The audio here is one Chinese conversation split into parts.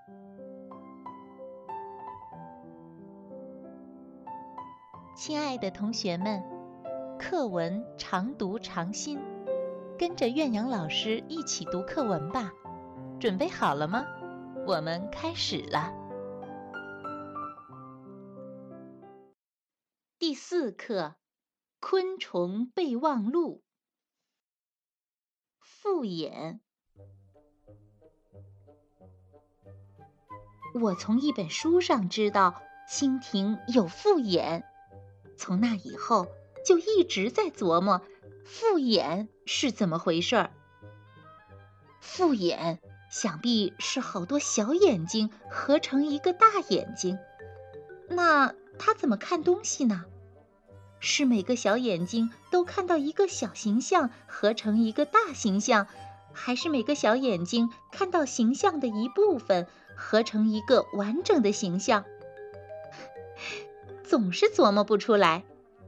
亲爱的同学们，课文常读常新，跟着苑阳老师一起读课文吧。准备好了吗？我们开始了。第4课，昆虫备忘录。复眼。我从一本书上知道蜻蜓有复眼，从那以后就一直在琢磨复眼是怎么回事儿。复眼想必是好多小眼睛合成一个大眼睛，那它怎么看东西呢？是每个小眼睛都看到一个小形象合成一个大形象，还是每个小眼睛看到形象的一部分合成一个完整的形象？总是琢磨不出来。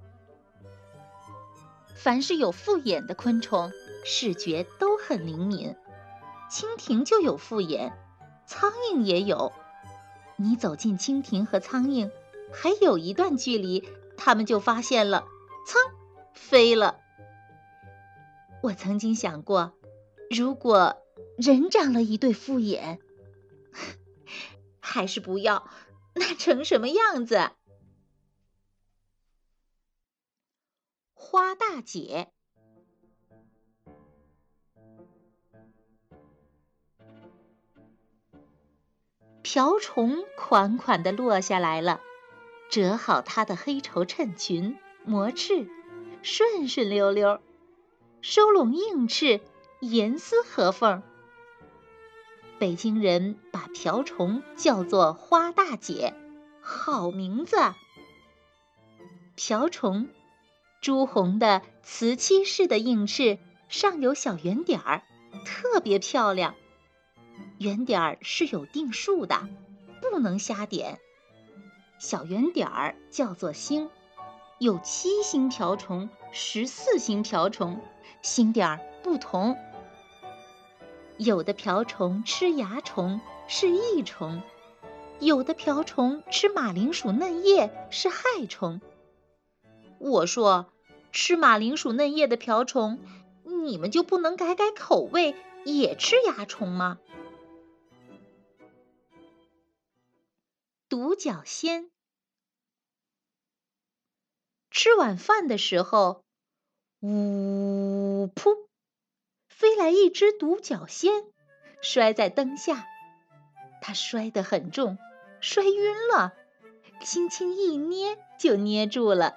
凡是有复眼的昆虫，视觉都很灵敏。蜻蜓就有复眼，苍蝇也有。你走进蜻蜓和苍蝇，还有一段距离，它们就发现了，噌，飞了。我曾经想过，如果人长了一对复眼，还是不要，那成什么样子？花大姐。瓢虫款款地落下来了，折好它的黑绸衬裙，磨翅，顺顺溜溜，收拢硬翅，严丝合缝。北京人把瓢虫叫做花大姐，好名字啊！瓢虫，朱红的瓷漆似的硬翅，上有小圆点儿，特别漂亮。圆点儿是有定数的，不能瞎点。小圆点儿叫做星，有7星瓢虫、14星瓢虫，星点儿不同。有的瓢虫吃蚜虫，是益虫；有的瓢虫吃马铃薯嫩叶，是害虫。我说，吃马铃薯嫩叶的瓢虫，你们就不能改改口味，也吃蚜虫吗？独角仙。吃晚饭的时候，呜噗，飞来一只独角仙，摔在灯下。它摔得很重，摔晕了，轻轻一捏就捏住了。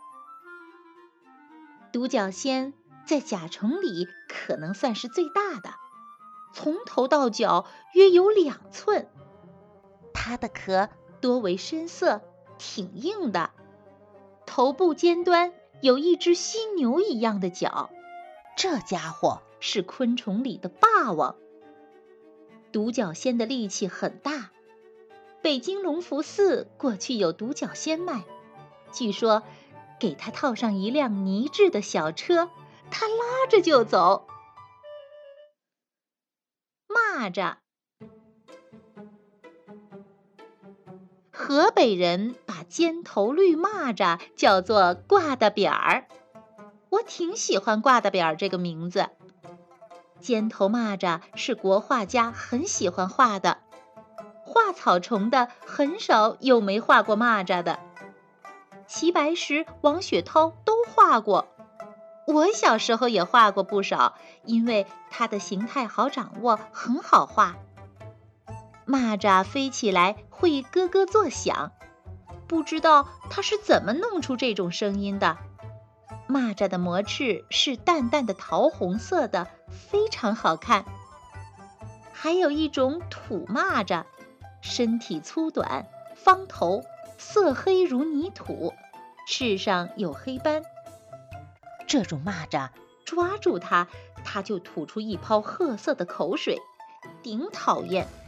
独角仙在甲虫里可能算是最大的，从头到脚约有2寸。它的壳多为深色，挺硬的，头部尖端有一只犀牛一样的角，这家伙是昆虫里的霸王。独角仙的力气很大，北京隆福寺过去有独角仙卖，据说给它套上一辆泥制的小车，它拉着就走。蚂蚱。河北人把尖头绿蚂蚱叫做挂大扁儿，我挺喜欢挂大扁儿这个名字。尖头蚂蚱是国画家很喜欢画的，画草虫的很少有没画过蚂蚱的。齐白石、王雪涛都画过，我小时候也画过不少，因为它的形态好掌握，很好画。蚂蚱飞起来会咯咯作响，不知道它是怎么弄出这种声音的。蚂蚱的膜翅是淡淡的桃红色的，非常好看。还有一种土蚂蚱，身体粗短，方头，色黑如泥土，翅上有黑斑。这种蚂蚱抓住它，它就吐出一泡褐色的口水，顶讨厌，